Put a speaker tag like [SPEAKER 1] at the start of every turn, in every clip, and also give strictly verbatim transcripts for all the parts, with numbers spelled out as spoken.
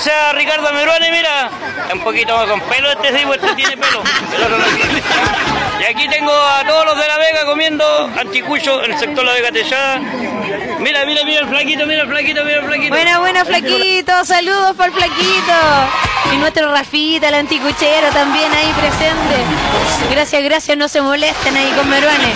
[SPEAKER 1] entonces a Ricardo Meruane, mira, un poquito más con pelo este sí, pues este tiene pelo. El otro no tiene. Y aquí tengo a todos los de La Vega comiendo anticucho en el sector La Vega Techada. Mira, mira, mira el flaquito, mira el flaquito, mira el flaquito.
[SPEAKER 2] Buena, buena, flaquito, saludos por flaquito. Y nuestro Rafita, el anticuchero, también ahí presente. Gracias, gracias, no se molesten ahí con Meruane.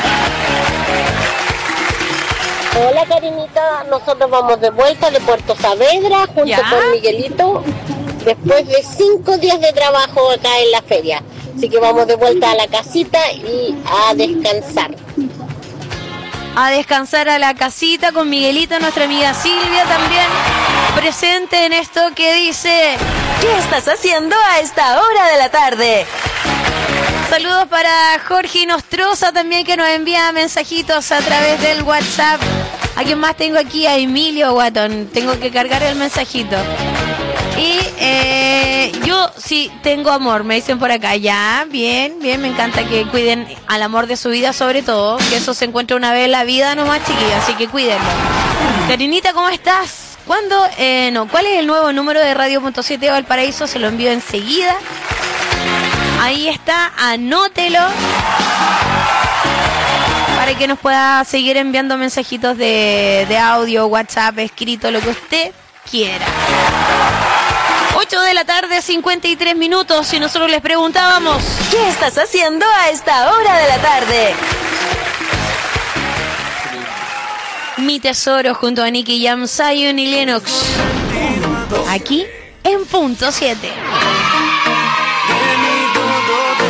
[SPEAKER 3] Hola, Karinita, nosotros vamos de vuelta de Puerto Saavedra junto
[SPEAKER 2] ¿Ya?
[SPEAKER 3] con Miguelito después de cinco días de trabajo acá en la feria. Así que vamos de vuelta a la casita y a descansar.
[SPEAKER 2] A descansar a la casita con Miguelito, nuestra amiga Silvia también presente en esto que dice:
[SPEAKER 4] ¿qué estás haciendo a esta hora de la tarde?
[SPEAKER 2] Saludos para Jorge Nostroza también, que nos envía mensajitos a través del WhatsApp. ¿A quién más tengo aquí? A Emilio Guatón. Tengo que cargar el mensajito. Y eh, yo sí tengo amor, me dicen por acá. Ya, bien, bien, me encanta que cuiden al amor de su vida, sobre todo, que eso se encuentra una vez en la vida nomás, chiquillos, así que cuídenlo. Karinita, ¿cómo estás? ¿Cuándo? Eh, no, ¿cuál es el nuevo número de Radio punto siete Valparaíso? Se lo envío enseguida. Ahí está, anótelo para que nos pueda seguir enviando mensajitos de, de audio, WhatsApp, escrito, lo que usted quiera. ocho de la tarde, cincuenta y tres minutos, y nosotros les preguntábamos:
[SPEAKER 4] ¿qué estás haciendo a esta hora de la tarde?
[SPEAKER 2] Mi tesoro junto a Nicky Jam, Zion y Lennox. Aquí en punto siete.